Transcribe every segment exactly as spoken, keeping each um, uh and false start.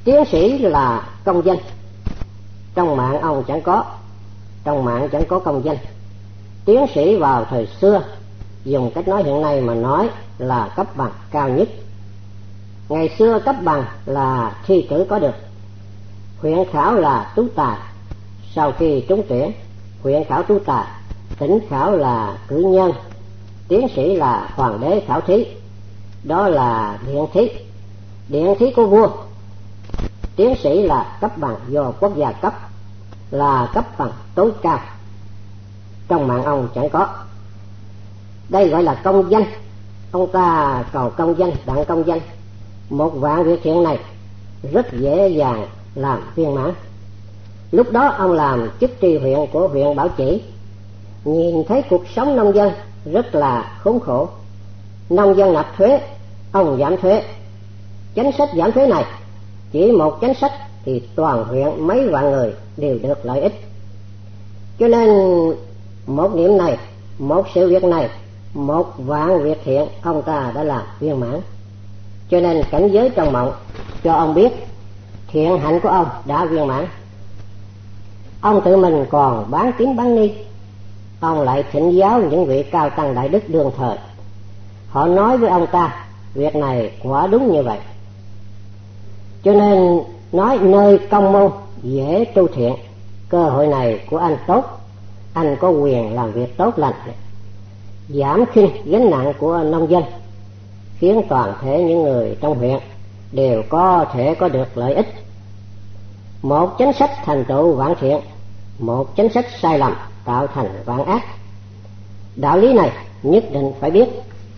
Tiến sĩ là công danh, trong mạng ông chẳng có, trong mạng chẳng có công danh. Tiến sĩ vào thời xưa, dùng cách nói hiện nay mà nói là cấp bằng cao nhất. Ngày xưa cấp bằng là thi cử có được, huyện khảo là tú tài. Sau khi trúng tuyển, huyện khảo tú tài, tỉnh khảo là cử nhân, tiến sĩ là hoàng đế khảo thí, đó là điện thí, điện thí của vua. Tiến sĩ là cấp bằng do quốc gia cấp, là cấp bằng tối cao, trong mạng ông chẳng có. Đây gọi là công danh. Ông ta cầu công danh, đặng công danh. Một vạn việc thiện này rất dễ dàng làm viên mãn. Lúc đó ông làm chức tri huyện của huyện Bảo Chỉ, nhìn thấy cuộc sống nông dân rất là khốn khổ. Nông dân nộp thuế, ông giảm thuế. Chính sách giảm thuế này, chỉ một chính sách thì toàn huyện mấy vạn người đều được lợi ích. Cho nên một niệm này, một sự việc này, một vạn việc thiện ông ta đã làm viên mãn. Cho nên cảnh giới trong mộng cho ông biết thiện hạnh của ông đã viên mãn. Ông tự mình còn bán tín bán nghi. Ông lại thỉnh giáo những vị cao tăng đại đức đương thời. Họ nói với ông ta việc này quả đúng như vậy. Cho nên nói nơi công môn dễ tu thiện. Cơ hội này của anh tốt, anh có quyền làm việc tốt lành, giảm khinh gánh nặng của nông dân, khiến toàn thể những người trong huyện đều có thể có được lợi ích. Một chính sách thành tựu vạn thiện, một chính sách sai lầm tạo thành vạn ác. Đạo lý này nhất định phải biết.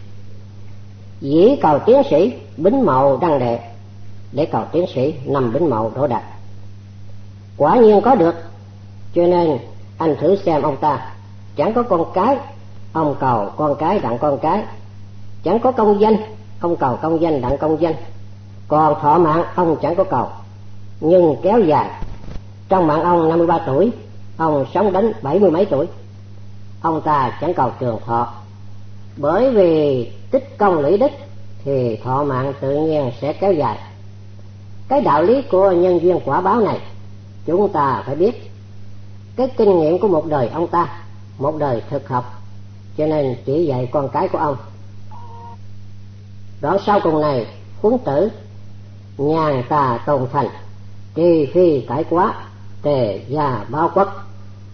Dĩ cầu tiến sĩ bính mậu đăng đệ, để cầu tiến sĩ nằm bính mậu đỗ đạt. Quả nhiên có được. Cho nên anh thử xem ông ta chẳng có con cái, ông cầu con cái đặng con cái. Chẳng có công danh, ông cầu công danh đặng công danh. Còn thọ mạng ông chẳng có cầu, nhưng kéo dài. Trong mạng ông năm mươi ba tuổi, ông sống đến bảy mươi mấy tuổi. Ông ta chẳng cầu trường thọ, bởi vì tích công lũy đức thì thọ mạng tự nhiên sẽ kéo dài. Cái đạo lý của nhân duyên quả báo này chúng ta phải biết. Cái kinh nghiệm của một đời ông ta, một đời thực học, cho nên chỉ dạy con cái của ông. Đoạn sau cùng này, Huấn tử: nhàn tà tồn thành, trì phi cải quá, tề gia báo quốc.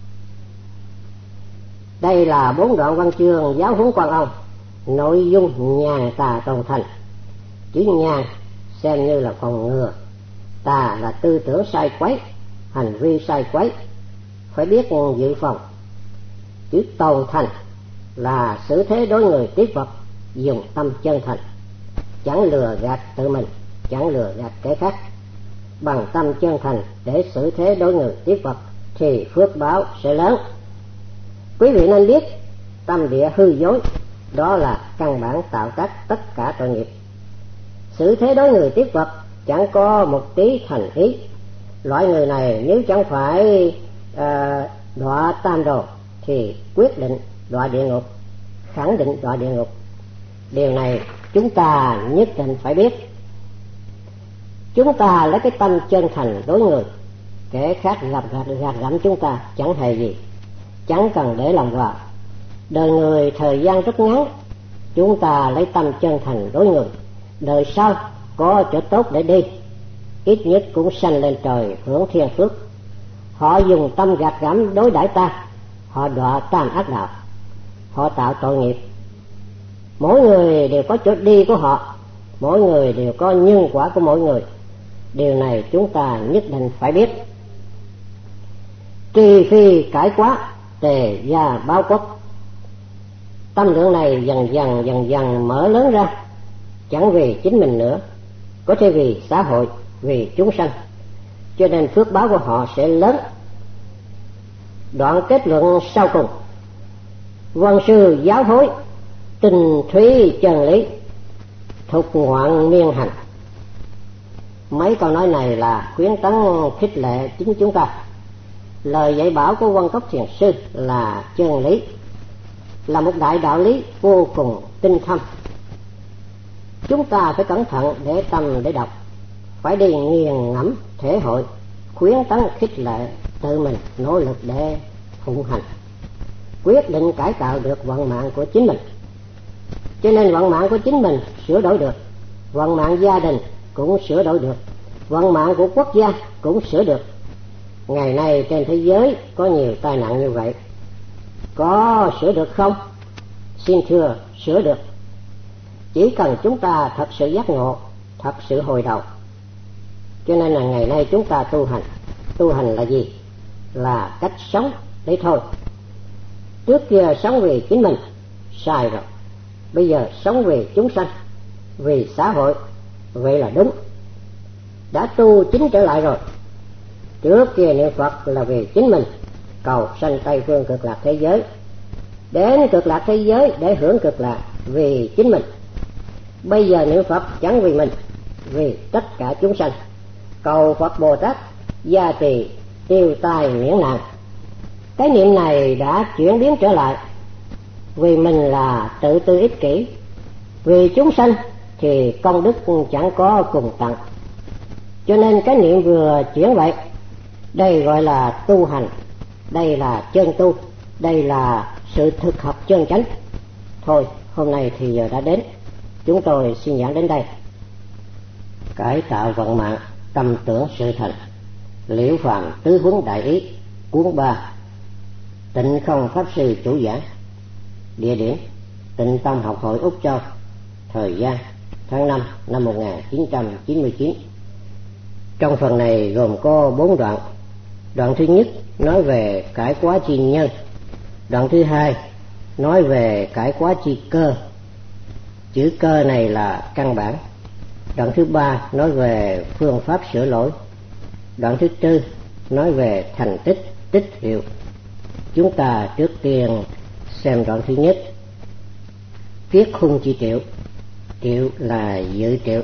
Đây là bốn đoạn văn chương giáo huấn quan ông. Nội dung nhàn tà tồn thành. Chữ nhàn xem như là phòng ngừa, tà là tư tưởng sai quấy, hành vi sai quấy, phải biết dự phòng. Chữ tồn thành là xử thế đối người tiếp vật, dùng tâm chân thành, chẳng lừa gạt tự mình, chẳng lừa gạt kẻ khác. Bằng tâm chân thành để xử thế đối người tiếp vật thì phước báo sẽ lớn. Quý vị nên biết tâm địa hư dối, đó là căn bản tạo tác tất cả tội nghiệp. Xử thế đối người tiếp vật chẳng có một tí thành ý. Loại người này nếu chẳng phải uh, đọa tam đồ thì quyết định đọa địa ngục, khẳng định đọa địa ngục. Điều này chúng ta nhất định phải biết. Chúng ta lấy cái tâm chân thành đối người, kẻ khác gặp gạt gẫm chúng ta chẳng hề gì, chẳng cần để lòng vào. Đời người thời gian rất ngắn, chúng ta lấy tâm chân thành đối người, đời sau có chỗ tốt để đi, ít nhất cũng sanh lên trời hưởng thiên phước. Họ dùng tâm gạt gẫm đối đãi ta, họ đọa tam ác đạo, họ tạo tội nghiệp. Mỗi người đều có chỗ đi của họ, mỗi người đều có nhân quả của mỗi người. Điều này chúng ta nhất định phải biết. Trì phi cải quá, tề gia báo quốc. Tâm lượng này dần dần dần dần mở lớn ra, chẳng vì chính mình nữa, có thể vì xã hội, vì chúng sanh, cho nên phước báo của họ sẽ lớn. Đoạn kết luận sau cùng: vân sư giáo hối, tình thúy chân lý, thục ngoạn miên hành. Mấy câu nói này là khuyến tấn khích lệ chính chúng ta. Lời dạy bảo của Vân Cốc Thiền Sư là chân lý, là một đại đạo lý vô cùng tinh thâm. Chúng ta phải cẩn thận để tâm để đọc. phải đi nghiền ngẫm thể hội, khuyến tấn khích lệ tự mình nỗ lực để phụng hành, quyết định cải tạo được vận mạng của chính mình. Cho nên vận mạng của chính mình sửa đổi được, vận mạng gia đình cũng sửa đổi được, vận mạng của quốc gia cũng sửa được. Ngày nay trên thế giới có nhiều tai nạn như vậy, có sửa được không? Xin thưa, sửa được. Chỉ cần chúng ta thật sự giác ngộ, thật sự hồi đầu. Cho nên là ngày nay chúng ta tu hành. Tu hành là gì? Là cách sống đấy thôi. Trước kia sống vì chính mình, sai rồi. Bây giờ sống vì chúng sanh, vì xã hội, vậy là đúng. Đã tu chính trở lại rồi. Trước kia niệm Phật là vì chính mình, cầu sanh Tây phương cực lạc thế giới, đến cực lạc thế giới để hưởng cực lạc vì chính mình. Bây giờ niệm Phật chẳng vì mình, vì tất cả chúng sanh, cầu Phật Bồ Tát gia trì tiêu tai miễn nạn. Cái niệm này đã chuyển biến trở lại. Vì mình là tự tư ích kỷ, vì chúng sanh thì công đức chẳng có cùng tận. Cho nên cái niệm vừa chuyển vậy. Đây gọi là tu hành, đây là chân tu, đây là sự thực học chân chánh. Thôi, hôm nay thì giờ đã đến, chúng tôi xin giảng đến đây. Cải tạo vận mạng, tâm tưởng sự thành. Liễu Phàm Tứ Huấn Đại Ý, cuốn ba. Tịnh Không Pháp Sư chủ giảng. Địa điểm Tịnh Tâm Học Hội Úc Châu. Thời gian tháng năm năm một nghìn chín trăm chín mươi chín. Trong phần này gồm có bốn đoạn. Đoạn thứ nhất nói về cải quá chi nhân. Đoạn thứ hai nói về cải quá chi cơ. Chữ cơ này là căn bản. Đoạn thứ ba nói về phương pháp sửa lỗi. Đoạn thứ tư nói về thành tích, tích hiệu. Chúng ta trước tiên xem đoạn thứ nhất. Kiết khung chi triệu. Triệu là dự triệu.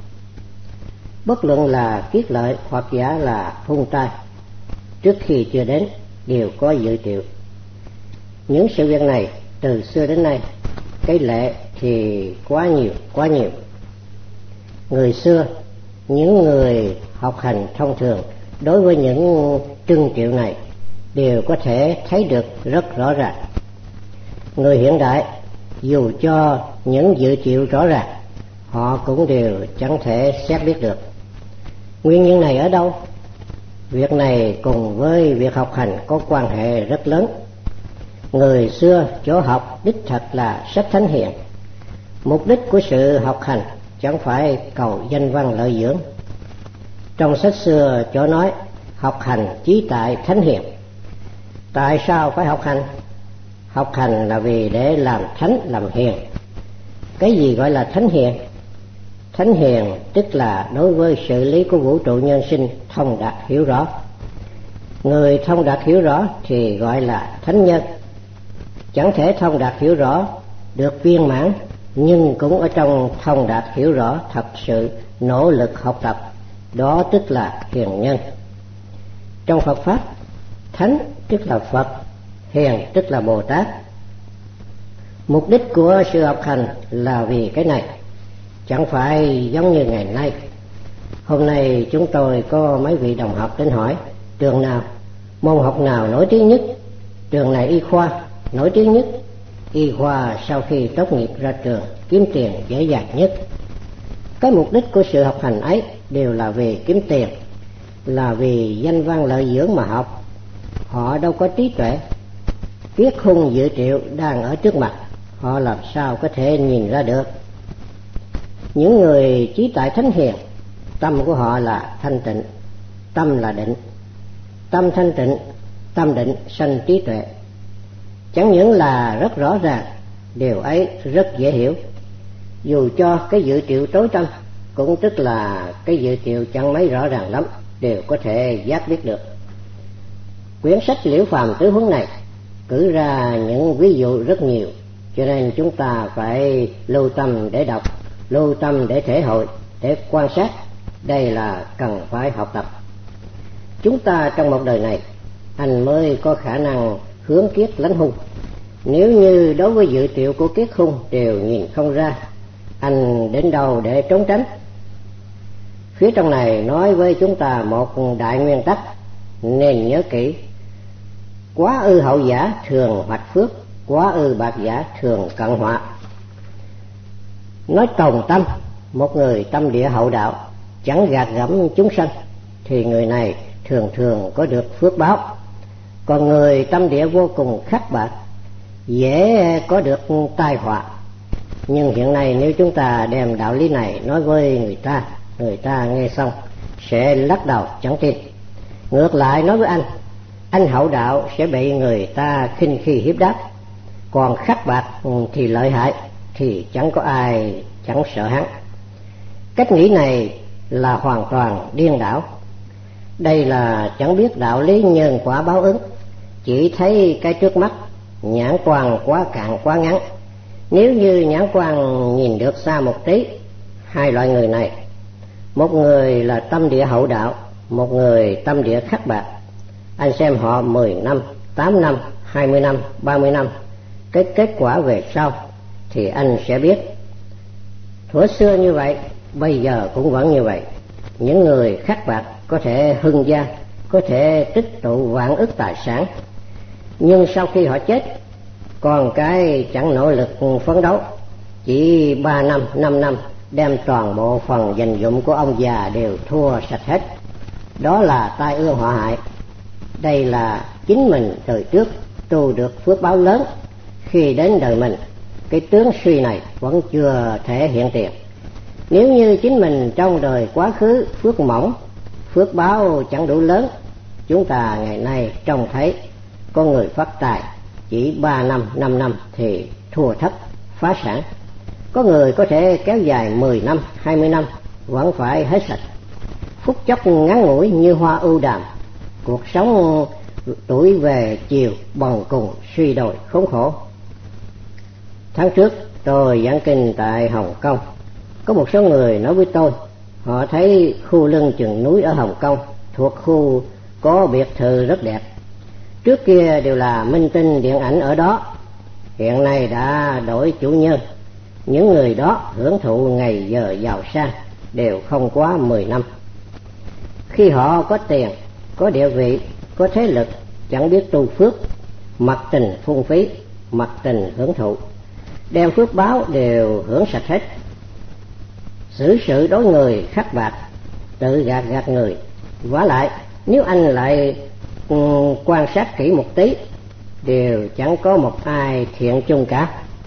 Bất luận là kiết lợi hoặc giả là hung tai, trước khi chưa đến đều có dự triệu. Những sự việc này từ xưa đến nay, cái lệ thì quá nhiều, quá nhiều. Người xưa, những người học hành thông thường đối với những trưng triệu này đều có thể thấy được rất rõ ràng. Người hiện đại dù cho những dự triệu rõ ràng, họ cũng đều chẳng thể xét biết được. Nguyên nhân này ở đâu? Việc này cùng với việc học hành có quan hệ rất lớn. Người xưa chỗ học đích thật là sách thánh hiền. Mục đích của sự học hành chẳng phải cầu danh văn lợi dưỡng. Trong sách xưa chỗ nói học hành chí tại thánh hiền. Tại sao phải học hành? Học hành là vì để làm thánh, làm hiền. Cái gì gọi là thánh hiền? Thánh hiền tức là đối với sự lý của vũ trụ nhân sinh thông đạt hiểu rõ. Người thông đạt hiểu rõ thì gọi là thánh nhân. Chẳng thể thông đạt hiểu rõ được viên mãn, nhưng cũng ở trong thông đạt hiểu rõ thật sự nỗ lực học tập, đó tức là hiền nhân. Trong Phật Pháp, thánh tức là Phật, hiền tức là Bồ Tát. Mục đích của sự học hành là vì cái này, chẳng phải giống như ngày nay. Hôm nay chúng tôi có mấy vị đồng học đến hỏi trường nào, môn học nào nổi tiếng nhất. Trường này y khoa nổi tiếng nhất. Y khoa sau khi tốt nghiệp ra trường kiếm tiền dễ dàng nhất. Cái mục đích của sự học hành ấy đều là vì kiếm tiền, là vì danh văn lợi dưỡng mà học. Họ đâu có trí tuệ. Kiết khung dự triệu đang ở trước mặt, họ làm sao có thể nhìn ra được. Những người trí tại thánh hiền, tâm của họ là thanh tịnh, tâm là định. Tâm thanh tịnh, tâm định sanh trí tuệ. Chẳng những là rất rõ ràng, điều ấy rất dễ hiểu. Dù cho cái dự triệu tối tâm, cũng tức là cái dự triệu chẳng mấy rõ ràng lắm, đều có thể giác biết được. Quyển sách Liễu Phàm Tứ Huấn này cử ra những ví dụ rất nhiều, cho nên chúng ta phải lưu tâm để đọc, lưu tâm để thể hội, để quan sát. Đây là cần phải học tập. Chúng ta trong một đời này, anh mới có khả năng hướng kiết lánh hung. Nếu như đối với dự triệu của kiết hung đều nhìn không ra, anh đến đâu để trốn tránh? Phía trong này nói với chúng ta một đại nguyên tắc nên nhớ kỹ: quá ư hậu giả thường hoạch phước, quá ư bạc giả thường cận họa. Nói tòng tâm, một người tâm địa hậu đạo, chẳng gạt gẫm chúng sanh, thì người này thường thường có được phước báo. Còn người tâm địa vô cùng khắc bạc, dễ có được tai họa. Nhưng hiện nay nếu chúng ta đem đạo lý này nói với người ta, người ta nghe xong sẽ lắc đầu chẳng tin. Ngược lại nói với anh, anh hậu đạo sẽ bị người ta khinh khi hiếp đáp, còn khắc bạc thì lợi hại, thì chẳng có ai chẳng sợ hắn. Cách nghĩ này là hoàn toàn điên đảo. Đây là chẳng biết đạo lý nhân quả báo ứng, chỉ thấy cái trước mắt, nhãn quan quá cạn quá ngắn. Nếu như nhãn quan nhìn được xa một tí, hai loại người này, một người là tâm địa hậu đạo, một người tâm địa khắc bạc, anh xem họ mười năm, tám năm, hai mươi năm, ba mươi năm, cái kết quả về sau thì anh sẽ biết. Thuở xưa như vậy, bây giờ cũng vẫn như vậy. Những người khắc bạc có thể hưng gia, có thể tích tụ vạn ức tài sản, nhưng sau khi họ chết, còn cái chẳng nỗ lực phấn đấu, chỉ ba năm, năm năm đem toàn bộ phần dành dụm của ông già đều thua sạch hết. Đó là tai ương họa hại. Đây là chính mình đời trước tu được phước báo lớn, khi đến đời mình cái tướng suy này vẫn chưa thể hiện tiền. Nếu như chính mình trong đời quá khứ phước mỏng, phước báo chẳng đủ lớn, chúng ta ngày nay trông thấy có người phát tài chỉ ba năm, năm năm thì thua thất, phá sản. Có người có thể kéo dài mười năm, hai mươi năm vẫn phải hết sạch. Phút chốc ngắn ngủi như hoa ưu đàm, cuộc sống tuổi về chiều bần cùng suy đồi khốn khổ. Tháng trước tôi giảng kinh tại Hồng Kông, có một số người nói với tôi họ thấy khu lưng chừng núi ở Hồng Kông thuộc khu có biệt thự rất đẹp. Trước kia đều là minh tinh điện ảnh ở đó, hiện nay đã đổi chủ nhân. Những người đó hưởng thụ ngày giờ giàu sang đều không quá mười năm. Khi họ có tiền, có địa vị, có thế lực, chẳng biết tu phước, mặc tình phung phí, mặc tình hưởng thụ, đem phước báo đều hưởng sạch hết. Xử sự đối người khắc bạc, tự gạt gạt người. Vả lại nếu anh lại um, quan sát kỹ một tí, đều chẳng có một ai thiện chung cả.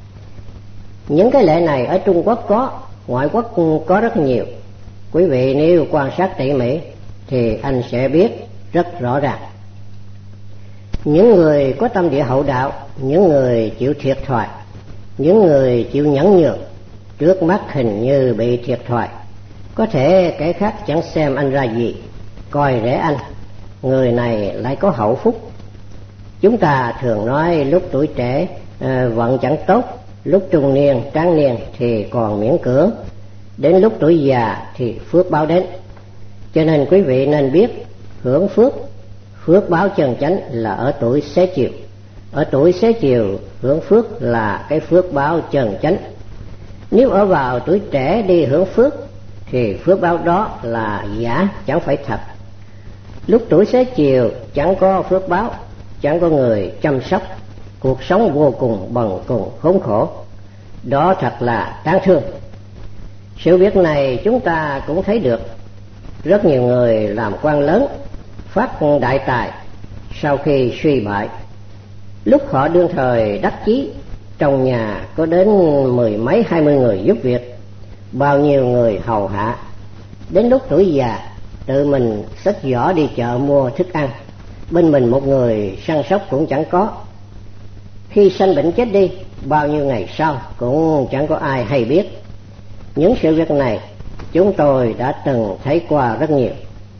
Những cái lệ này ở Trung Quốc có, ngoại quốc có rất nhiều. Quý vị nếu quan sát tỉ mỉ thì anh sẽ biết rất rõ ràng. Những người có tâm địa hậu đạo, những người chịu thiệt thòi, những người chịu nhẫn nhường, trước mắt hình như bị thiệt thòi, có thể kẻ khác chẳng xem anh ra gì, coi rẻ anh, người này lại có hậu phúc. Chúng ta thường nói lúc tuổi trẻ à, vận chẳng tốt, lúc trung niên, tráng niên thì còn miễn cưỡng, đến lúc tuổi già thì phước báo đến. Cho nên quý vị nên biết hưởng phước, phước báo chân chánh là ở tuổi xế chiều. Ở tuổi xế chiều hưởng phước là cái phước báo chân chánh. Nếu ở vào tuổi trẻ đi hưởng phước thì phước báo đó là giả, chẳng phải thật. Lúc tuổi xế chiều chẳng có phước báo, chẳng có người chăm sóc, cuộc sống vô cùng bần cùng khốn khổ. Đó thật là đáng thương. Sự việc này chúng ta cũng thấy được. Rất nhiều người làm quan lớn, phát đại tài, sau khi suy bại, lúc họ đương thời đắc chí, trong nhà có đến mười mấy hai mươi người giúp việc, bao nhiêu người hầu hạ. Đến lúc tuổi già, tự mình xách giỏ đi chợ mua thức ăn, bên mình một người săn sóc cũng chẳng có. Khi sanh bệnh chết đi, bao nhiêu ngày sau cũng chẳng có ai hay biết. Những sự việc này chúng tôi đã từng thấy qua rất nhiều.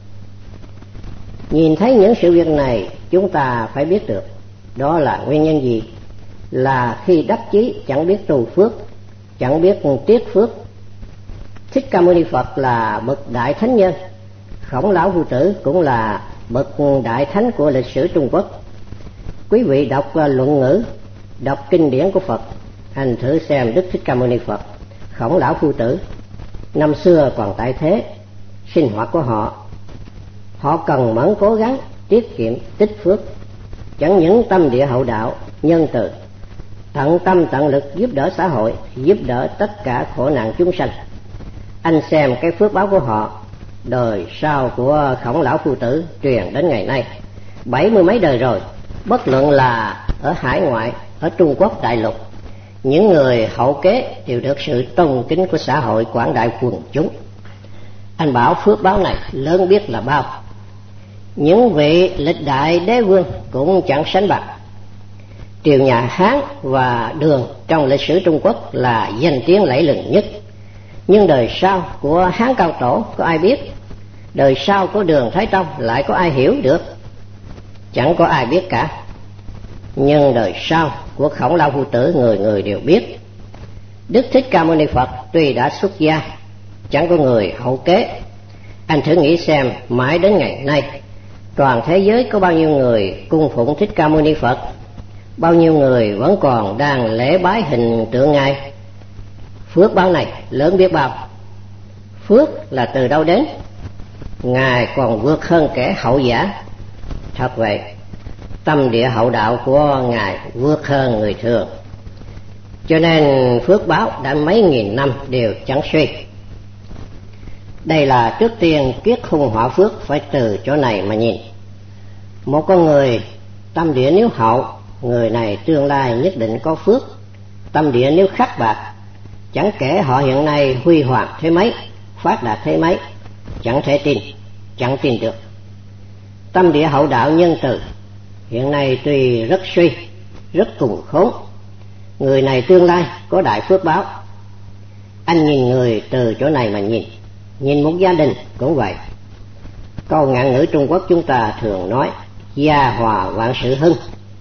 Nhìn thấy những sự việc này, chúng ta phải biết được đó là nguyên nhân gì. Là khi đắc chí chẳng biết tu phước, chẳng biết tiết phước. Thích Ca Mâu Ni Phật là bậc đại thánh nhân, Khổng Lão Phu Tử cũng là bậc đại thánh của lịch sử Trung Quốc. Quý vị đọc luận ngữ, đọc kinh điển của Phật, anh thử xem Đức Thích Ca Mâu Ni Phật, Khổng Lão Phu Tử năm xưa còn tại thế, sinh hoạt của họ. Họ cần mẫn cố gắng tiết kiệm tích phước, chẳng những tâm địa hậu đạo nhân từ, tận tâm tận lực giúp đỡ xã hội, giúp đỡ tất cả khổ nạn chúng sanh. Anh xem cái phước báo của họ, đời sau của Khổng Lão Phu Tử truyền đến ngày nay bảy mươi mấy đời rồi, bất luận là ở hải ngoại, ở Trung Quốc đại lục, những người hậu kế đều được sự tôn kính của xã hội quảng đại quần chúng. Anh bảo phước báo này lớn biết là bao, những vị lịch đại đế vương cũng chẳng sánh bằng. Triều nhà Hán và Đường trong lịch sử Trung Quốc là danh tiếng lẫy lừng nhất, nhưng đời sau của Hán Cao Tổ có ai biết, đời sau của Đường Thái Tông lại có ai hiểu được? Chẳng có ai biết cả. Nhưng đời sau của Khổng Lão Phu Tử người người đều biết. Đức Thích Ca Mâu Ni Phật tuy đã xuất gia, chẳng có người hậu kế. Anh thử nghĩ xem, mãi đến ngày nay toàn thế giới có bao nhiêu người cung phụng Thích Ca Mâu Ni Phật, bao nhiêu người vẫn còn đang lễ bái hình tượng Ngài. Phước báo này lớn biết bao. Phước là từ đâu đến? Ngài còn vượt hơn kẻ hậu giả. Thật vậy, tâm địa hậu đạo của Ngài vượt hơn người thường, cho nên phước báo đã mấy nghìn năm đều chẳng suy. Đây là trước tiên kiết khung hỏa phước phải từ chỗ này mà nhìn. Một con người tâm địa nếu hậu, người này tương lai nhất định có phước. Tâm địa nếu khắc bạc, chẳng kể họ hiện nay huy hoàng thế mấy, phát đạt thế mấy, chẳng thể tin, chẳng tin được. Tâm địa hậu đạo nhân từ, hiện nay tuy rất suy, rất cùng khốn, người này tương lai có đại phước báo. Anh nhìn người từ chỗ này mà nhìn. Nhìn một gia đình cũng vậy. Câu ngạn ngữ Trung Quốc chúng ta thường nói gia hòa vạn sự hưng.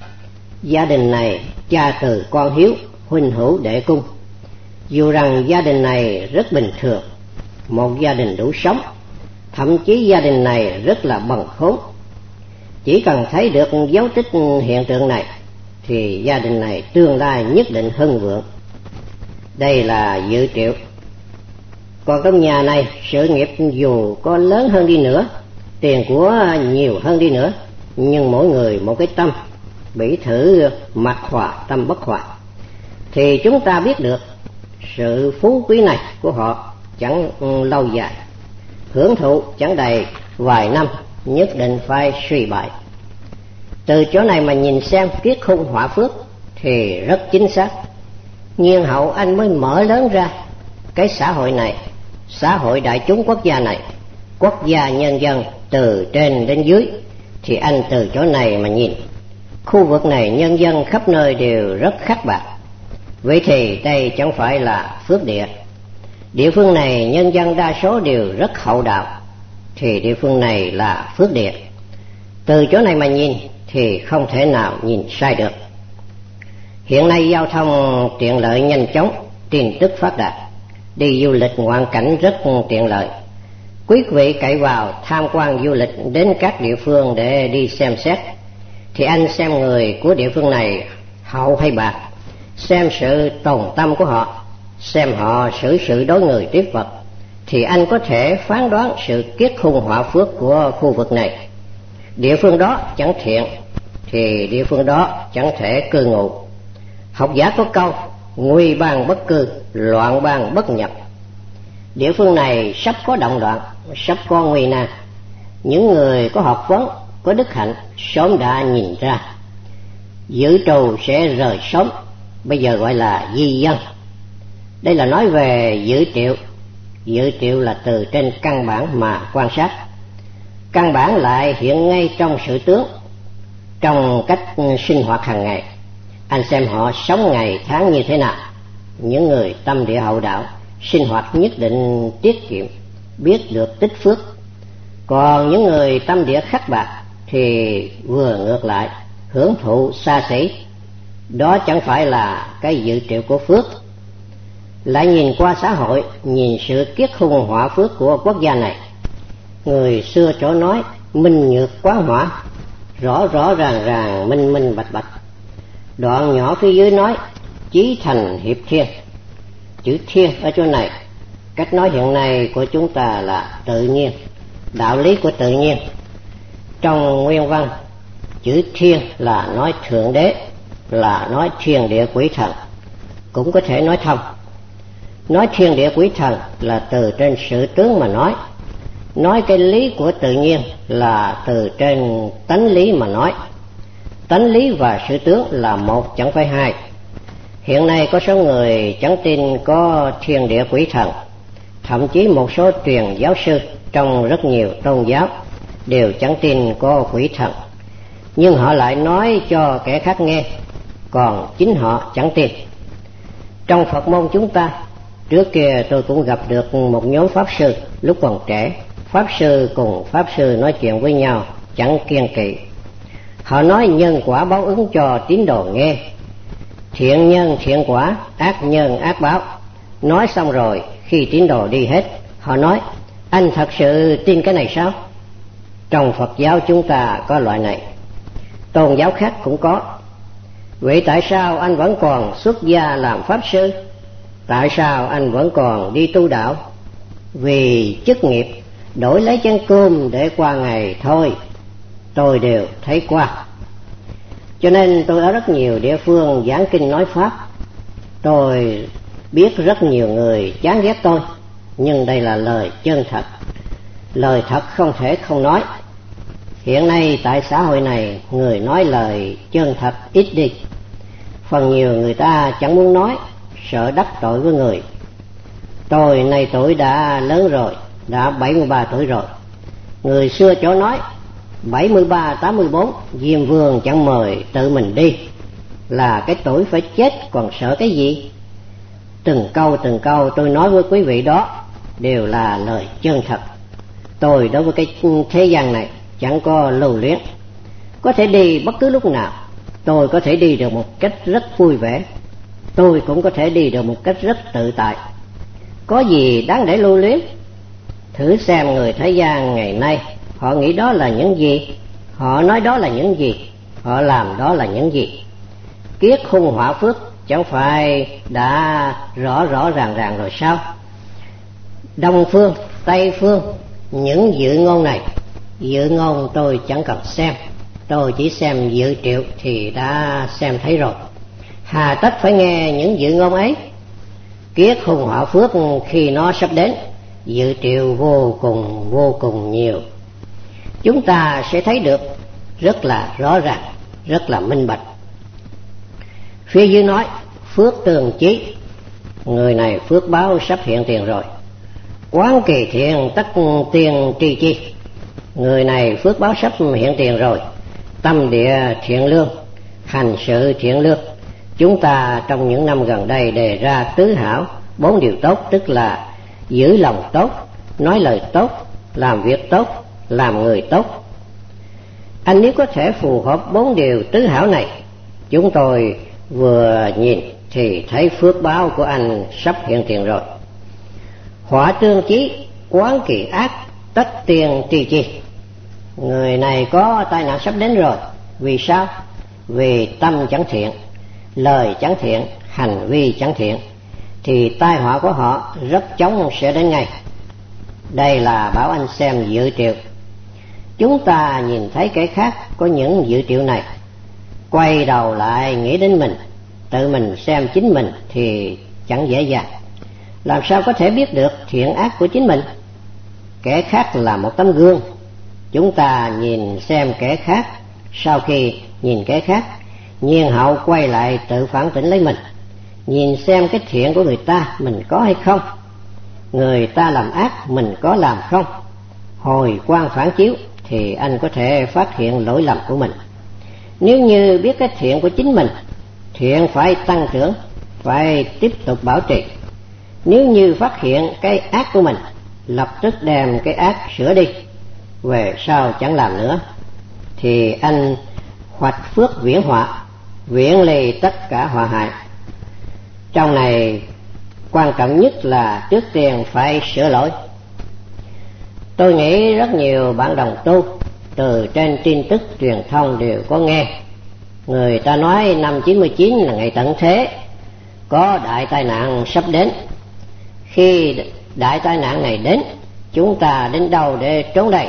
Gia đình này cha từ con hiếu, huynh hữu đệ cung. Dù rằng gia đình này rất bình thường, một gia đình đủ sống, thậm chí gia đình này rất là bần khốn, chỉ cần thấy được dấu tích hiện tượng này thì gia đình này tương lai nhất định hưng vượng. Đây là dự triệu. Còn trong nhà này, sự nghiệp dù có lớn hơn đi nữa, tiền của nhiều hơn đi nữa, nhưng mỗi người một cái tâm, bị thử mặt hòa tâm bất hòa, thì chúng ta biết được sự phú quý này của họ chẳng lâu dài, hưởng thụ chẳng đầy vài năm, nhất định phải suy bại. Từ chỗ này mà nhìn xem kiết khung hỏa phước thì rất chính xác. Nhiên hậu anh mới mở lớn ra cái xã hội này, xã hội đại chúng quốc gia này, quốc gia nhân dân từ trên đến dưới, thì anh từ chỗ này mà nhìn. Khu vực này nhân dân khắp nơi đều rất khắc bạc, vậy thì đây chẳng phải là phước địa. Địa phương này nhân dân đa số đều rất hậu đạo, thì địa phương này là phước địa. Từ chỗ này mà nhìn thì không thể nào nhìn sai được. Hiện nay giao thông tiện lợi nhanh chóng, tin tức phát đạt, đi du lịch ngoạn cảnh rất tiện lợi. Quý vị cậy vào tham quan du lịch đến các địa phương để đi xem xét, thì anh xem người của địa phương này hậu hay bạc, xem sự tồn tâm của họ, xem họ xử sự đối người tiếp vật, thì anh có thể phán đoán sự kiết khung hỏa phước của khu vực này. Địa phương đó chẳng thiện thì địa phương đó chẳng thể cư ngụ. Học giả có câu nguy bang bất cư, loạn bang bất nhập. Địa phương này sắp có động loạn, sắp có nguy nan. Những người có học vấn, có đức hạnh sớm đã nhìn ra. Dự trù sẽ rời sớm, bây giờ gọi là di dân. Đây là nói về dự triệu. Dự triệu là từ trên căn bản mà quan sát. Căn bản lại hiện ngay trong sự tướng, trong cách sinh hoạt hàng ngày. Anh xem họ sống ngày tháng như thế nào. Những người tâm địa hậu đạo sinh hoạt nhất định tiết kiệm, biết được tích phước. Còn những người tâm địa khắc bạc thì vừa ngược lại, hưởng thụ xa xỉ. Đó chẳng phải là cái dự triệu của phước. Lại nhìn qua xã hội, nhìn sự kiết khung hỏa phước của quốc gia này. Người xưa chỗ nói minh nhược quán hỏa, rõ rõ ràng ràng, minh minh bạch bạch. Đoạn nhỏ phía dưới nói chí thành hiệp thiên. Chữ thiên ở chỗ này Cách nói hiện nay của chúng ta là tự nhiên, đạo lý của tự nhiên. Trong nguyên văn, chữ thiên là nói thượng đế, là nói thiên địa quỷ thần, cũng có thể nói thông. Nói thiên địa quỷ thần là từ trên sự tướng mà nói. Nói cái lý của tự nhiên là từ trên tánh lý mà nói. Tánh lý và sự tướng là một chẳng phải hai. Hiện nay có số người chẳng tin có thiên địa quỷ thần, thậm chí một số truyền giáo sư trong rất nhiều tôn giáo đều chẳng tin có quỷ thần, nhưng họ lại nói cho kẻ khác nghe, còn chính họ chẳng tin. Trong Phật môn chúng ta, trước kia tôi cũng gặp được một nhóm pháp sư lúc còn trẻ. Pháp sư cùng pháp sư nói chuyện với nhau chẳng kiêng kỵ. Họ nói nhân quả báo ứng cho tín đồ nghe, thiện nhân thiện quả, ác nhân ác báo. Nói xong rồi, khi tín đồ đi hết, họ nói: anh thật sự tin cái này sao? Trong Phật giáo chúng ta có loại này, tôn giáo khác cũng có. Vậy tại sao anh vẫn còn xuất gia làm pháp sư? Tại sao anh vẫn còn đi tu đạo? Vì chức nghiệp đổi lấy chén cơm để qua ngày thôi, tôi đều thấy qua. Cho nên tôi ở rất nhiều địa phương giảng kinh nói pháp. Tôi biết rất nhiều người chán ghét tôi, nhưng đây là lời chân thật, lời thật không thể không nói. Hiện nay tại xã hội này, người nói lời chân thật ít đi. Phần nhiều người ta chẳng muốn nói, sợ đắc tội với người. Tôi nay tuổi đã lớn rồi, đã bảy mươi ba tuổi rồi. Người xưa chỗ nói bảy mươi ba tám mươi bốn, Diêm Vương chẳng mời tự mình đi, là cái tuổi phải chết còn sợ cái gì. Từng câu từng câu tôi nói với quý vị đó đều là lời chân thật. Tôi đối với cái thế gian này chẳng có lưu luyến, có thể đi bất cứ lúc nào. Tôi có thể đi được một cách rất vui vẻ, tôi cũng có thể đi được một cách rất tự tại. Có gì đáng để lưu luyến? Thử xem người thế gian ngày nay, họ nghĩ đó là những gì, họ nói đó là những gì, họ làm đó là những gì. Kiết hung họa phước chẳng phải đã rõ rõ ràng ràng rồi sao? Đông phương, Tây phương, những dự ngôn này, dự ngôn tôi chẳng cần xem, tôi chỉ xem dự triệu thì đã xem thấy rồi. Hà tất phải nghe những dự ngôn ấy? Kiết hung họa phước khi nó sắp đến, dự triệu vô cùng vô cùng nhiều. Chúng ta sẽ thấy được rất là rõ ràng, rất là minh bạch. Phía dưới nói phước tường chí, người này phước báo sắp hiện tiền rồi. Quán kỳ thiện tất tiền trì chi, người này phước báo sắp hiện tiền rồi. Tâm địa thiện lương, hành sự thiện lương. Chúng ta trong những năm gần đây đề ra tứ hảo, bốn điều tốt, tức là giữ lòng tốt, nói lời tốt, làm việc tốt, làm người tốt. Anh nếu có thể phù hợp bốn điều tứ hảo này, chúng tôi vừa nhìn thì thấy phước báo của anh sắp hiện tiền rồi. Họa tương chí, quán kỳ ác, tất tiền trì chi, người này có tai nạn sắp đến rồi. Vì sao? Vì tâm chẳng thiện, lời chẳng thiện, hành vi chẳng thiện, thì tai họa của họ rất chóng sẽ đến ngay. Đây là bảo anh xem dự triệu. Chúng ta nhìn thấy kẻ khác có những dự triệu này, quay đầu lại nghĩ đến mình, tự mình xem chính mình thì chẳng dễ dàng. Làm sao có thể biết được thiện ác của chính mình? Kẻ khác là một tấm gương. Chúng ta nhìn xem kẻ khác, sau khi nhìn kẻ khác, nhiên hậu quay lại tự phản tỉnh lấy mình, nhìn xem cái thiện của người ta mình có hay không, người ta làm ác mình có làm không. Hồi quang phản chiếu thì anh có thể phát hiện lỗi lầm của mình. Nếu như biết cái thiện của chính mình, thiện phải tăng trưởng, phải tiếp tục bảo trì. Nếu như phát hiện cái ác của mình, lập tức đem cái ác sửa đi, về sau chẳng làm nữa, thì anh hoạch phước viễn họa, viễn ly tất cả họa hại. Trong này quan trọng nhất là trước tiên phải sửa lỗi. Tôi nghĩ rất nhiều bạn đồng tu từ trên tin tức truyền thông đều có nghe. Người ta nói năm chín mươi chín là ngày tận thế, có đại tai nạn sắp đến. Khi đại tai nạn này đến, chúng ta đến đâu để trốn đây?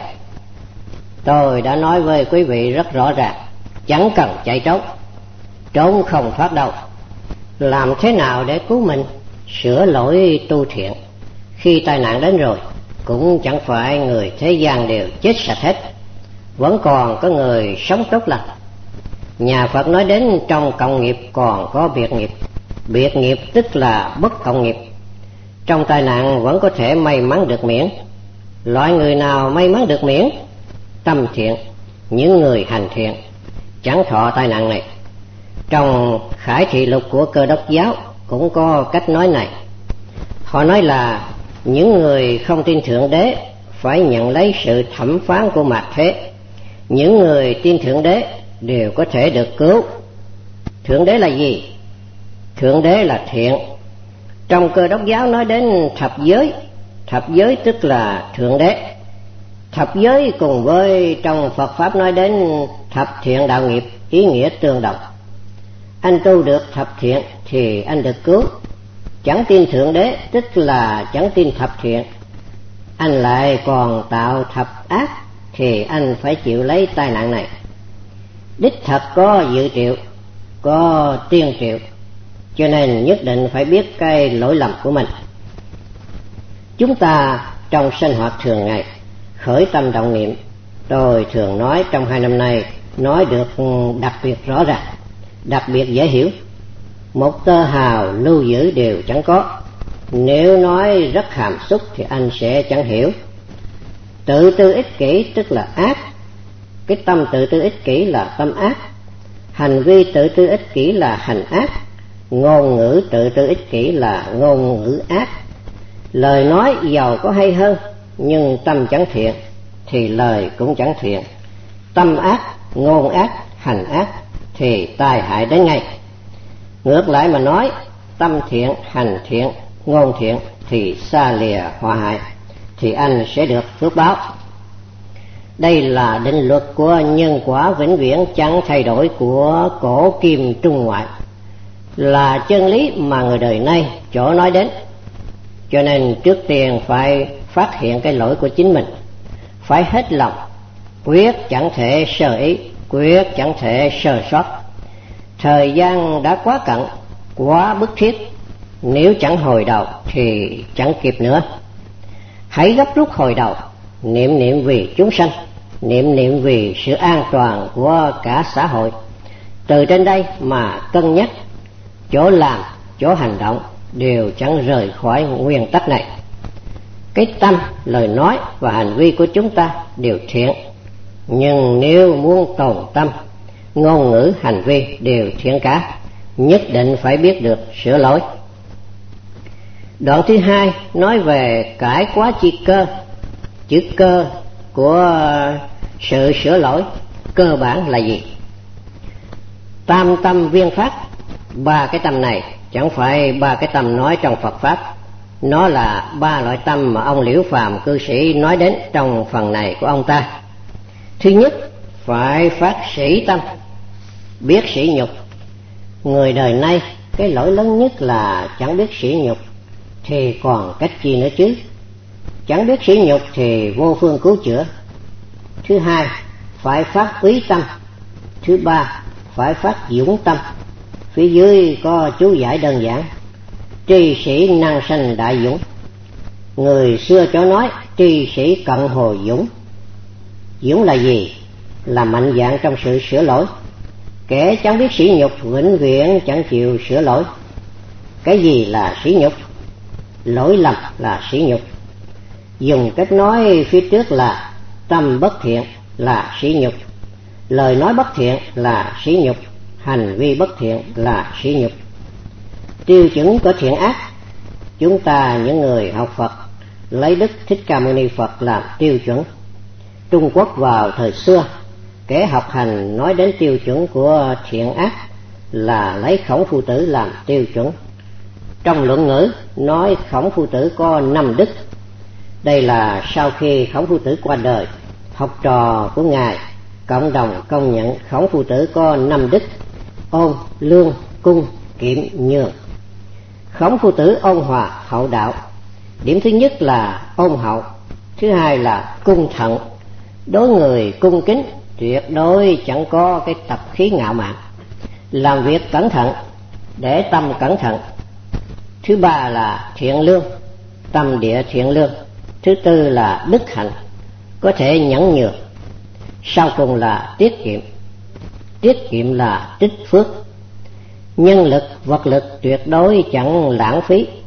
Tôi đã nói với quý vị rất rõ ràng, chẳng cần chạy trốn, trốn không thoát đâu. Làm thế nào để cứu mình? Sửa lỗi tu thiện. Khi tai nạn đến rồi, cũng chẳng phải người thế gian đều chết sạch hết, vẫn còn có người sống tốt lành. Nhà Phật nói đến trong cộng nghiệp còn có biệt nghiệp. Biệt nghiệp tức là bất cộng nghiệp. Trong tai nạn vẫn có thể may mắn được miễn. Loại người nào may mắn được miễn? Tâm thiện, những người hành thiện, chẳng thọ tai nạn này. Trong Khải Thị Lục của Cơ Đốc giáo cũng có cách nói này. Họ nói là những người không tin Thượng Đế phải nhận lấy sự thẩm phán của mạt thế. Những người tin Thượng Đế đều có thể được cứu. Thượng Đế là gì? Thượng Đế là thiện. Trong Cơ Đốc giáo nói đến thập giới. Thập giới tức là Thượng Đế. Thập giới cùng với trong Phật Pháp nói đến thập thiện đạo nghiệp, ý nghĩa tương đồng. Anh tu được thập thiện thì anh được cứu. Chẳng tin Thượng Đế tức là chẳng tin thập thiện, anh lại còn tạo thập ác thì anh phải chịu lấy tai nạn này. Đích thật có dự triệu, có tiên triệu, cho nên nhất định phải biết cái lỗi lầm của mình. Chúng ta trong sinh hoạt thường ngày khởi tâm động niệm, tôi thường nói trong hai năm nay nói được đặc biệt rõ ràng, đặc biệt dễ hiểu. Một tơ hào lưu giữ đều chẳng có. Nếu nói rất hàm xúc thì anh sẽ chẳng hiểu. Tự tư ích kỷ tức là ác. Cái tâm tự tư ích kỷ là tâm ác. Hành vi tự tư ích kỷ là hành ác. Ngôn ngữ tự tư ích kỷ là ngôn ngữ ác. Lời nói giàu có hay hơn, nhưng tâm chẳng thiện thì lời cũng chẳng thiện. Tâm ác, ngôn ác, hành ác thì tai hại đến ngay. Ngược lại mà nói, tâm thiện, hành thiện, ngôn thiện thì xa lìa họa hại, thì anh sẽ được phước báo. Đây là định luật của nhân quả vĩnh viễn chẳng thay đổi của cổ kim Trung Ngoại, là chân lý mà người đời nay chỗ nói đến. Cho nên trước tiên phải phát hiện cái lỗi của chính mình, phải hết lòng, quyết chẳng thể sơ ý, quyết chẳng thể sơ sót. Thời gian đã quá cận, quá bức thiết, nếu chẳng hồi đầu thì chẳng kịp nữa. Hãy gấp rút hồi đầu, niệm niệm vì chúng sanh, niệm niệm vì sự an toàn của cả xã hội. Từ trên đây mà cân nhắc, chỗ làm, chỗ hành động đều chẳng rời khỏi nguyên tắc này. Cái tâm, lời nói và hành vi của chúng ta đều thiện, nhưng nếu muốn tồn tâm, ngôn ngữ hành vi đều thiện cả, nhất định phải biết được sửa lỗi. Đoạn thứ hai nói về cải quá chi cơ. Chữ cơ của sự sửa lỗi cơ bản là gì? Tam tâm viên phát. Ba cái tâm này chẳng phải ba cái tâm nói trong Phật Pháp, nó là ba loại tâm mà ông Liễu Phàm cư sĩ nói đến trong phần này của ông ta. Thứ nhất, phải phát sĩ tâm, biết sỉ nhục. Người đời nay cái lỗi lớn nhất là chẳng biết sỉ nhục, thì còn cách chi nữa chứ? Chẳng biết sỉ nhục thì vô phương cứu chữa. Thứ hai, phải phát úy tâm. Thứ ba, phải phát dũng tâm. Phía dưới có chú giải đơn giản: tri sĩ năng sanh đại dũng. Người xưa chỗ nói tri sĩ cận hồ dũng. Dũng là gì? Là mạnh dạn trong sự sửa lỗi. Kẻ chẳng biết sỉ nhục vĩnh viễn chẳng chịu sửa lỗi. Cái gì là sỉ nhục? Lỗi lầm là sỉ nhục. Dùng cách nói phía trước là tâm bất thiện là sỉ nhục, lời nói bất thiện là sỉ nhục, hành vi bất thiện là sỉ nhục. Tiêu chuẩn của thiện ác, chúng ta những người học Phật lấy Đức Thích Ca Mâu Ni Phật làm tiêu chuẩn. Trung Quốc vào thời xưa, kẻ học hành nói đến tiêu chuẩn của thiện ác là lấy Khổng Phu Tử làm tiêu chuẩn. Trong Luận Ngữ nói Khổng Phu Tử có năm đức. Đây là sau khi Khổng Phu Tử qua đời, học trò của ngài cộng đồng công nhận Khổng Phu Tử có năm đức: ôn, lương, cung, kiệm, nhường. Khổng Phu Tử ôn hòa hậu đạo, Điểm thứ nhất là ôn hậu, thứ hai là cung thận. Đối người cung kính tuyệt đối chẳng có cái tập khí ngạo mạn, làm việc cẩn thận để tâm cẩn thận. Thứ ba là thiện lương, tâm địa thiện lương. Thứ tư là đức hạnh, có thể nhẫn nhược. Sau cùng là tiết kiệm, tiết kiệm là tích phước. Nhân lực vật lực tuyệt đối chẳng lãng phí,